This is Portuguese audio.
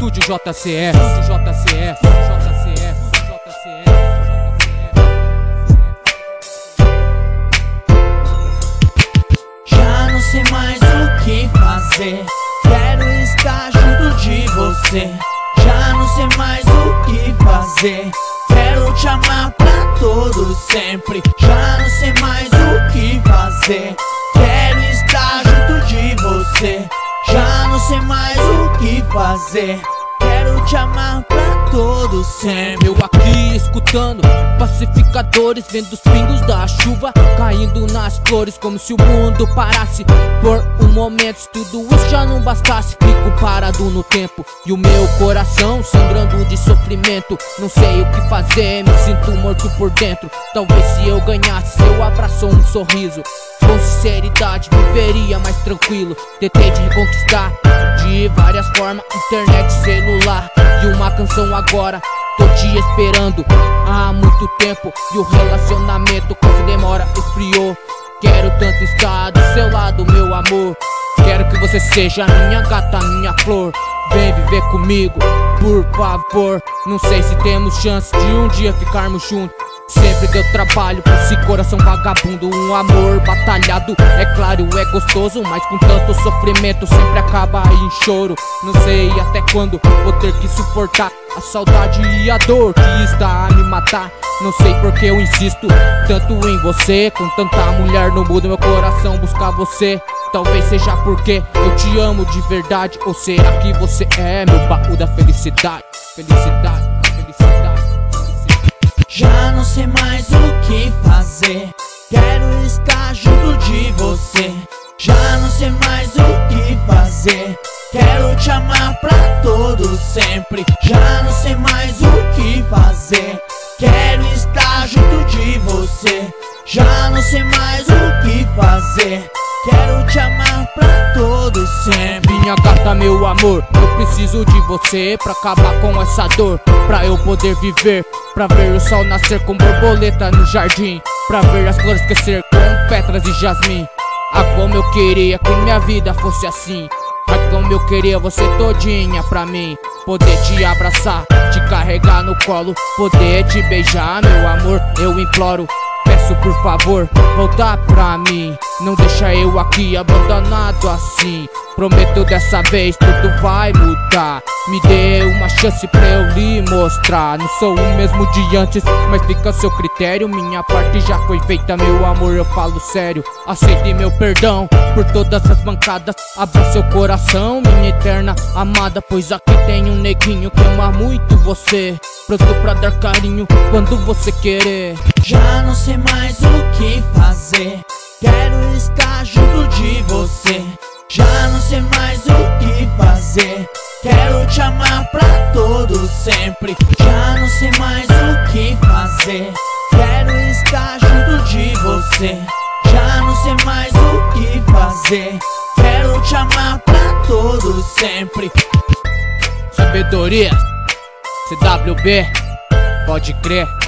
Estúdio JCF, Já não sei mais o que fazer, quero estar junto de você. Já não sei mais o que fazer, quero te amar pra todo sempre. Já não sei mais o que fazer, quero estar junto de você. Já não sei mais o que fazer, quero te amar pra todo sempre. Eu aqui escutando pacificadores, vendo os pingos da chuva caindo nas flores, como se o mundo parasse por um momento. Se tudo isso já não bastasse, fico parado no tempo e o meu coração sangrando de sofrimento. Não sei o que fazer, me sinto morto por dentro. Talvez se eu ganhasse seu abraço ou um sorriso, com sinceridade viveria mais tranquilo. Tentei te reconquistar de várias formas, internet, celular e uma canção agora. Tô te esperando há muito tempo e o relacionamento quase demora, esfriou. Quero tanto estar do seu lado, meu amor. Quero que você seja minha gata, minha flor. Vem viver comigo, por favor. Não sei se temos chance de um dia ficarmos juntos. Sempre deu trabalho pra esse coração vagabundo. Um amor batalhado, é claro, é gostoso, mas com tanto sofrimento sempre acaba em choro. Não sei até quando vou ter que suportar a saudade e a dor que está a me matar. Não sei porque eu insisto tanto em você, com tanta mulher no mundo, meu coração busca você. Talvez seja porque eu te amo de verdade, ou será que você é meu baú da felicidade? Felicidade, felicidade. Já não sei mais o que fazer, quero estar junto de você. Já não sei mais o que fazer, quero te amar pra todo sempre. Já não sei mais o que fazer, quero estar junto de você. Já não sei mais o que fazer, quero te amar pra todo sempre. Minha gata, meu amor, eu preciso de você pra acabar com essa dor, pra eu poder viver, pra ver o sol nascer com borboleta no jardim, pra ver as flores crescer com pétalas de jasmim. Ah, como eu queria que minha vida fosse assim. Ah, como eu queria você todinha pra mim. Poder te abraçar, te carregar no colo, poder te beijar, meu amor, eu imploro. Peço por favor, volta pra mim. Não deixa eu aqui abandonado assim. Prometo dessa vez tudo vai mudar. Me dê uma chance pra eu lhe mostrar. Não sou o mesmo de antes, mas fica a seu critério. Minha parte já foi feita, meu amor, eu falo sério. Aceite meu perdão por todas as bancadas. Abra seu coração, minha eterna amada, pois aqui tem um neguinho que ama muito você, pronto pra dar carinho quando você querer. Já não sei mais o que fazer, quero estar junto de você. Já não sei mais o que fazer, quero te amar pra todo sempre. Já não sei mais o que fazer, quero estar junto de você. Já não sei mais o que fazer, quero te amar pra todo sempre. Sabedoria, CWB, pode crer.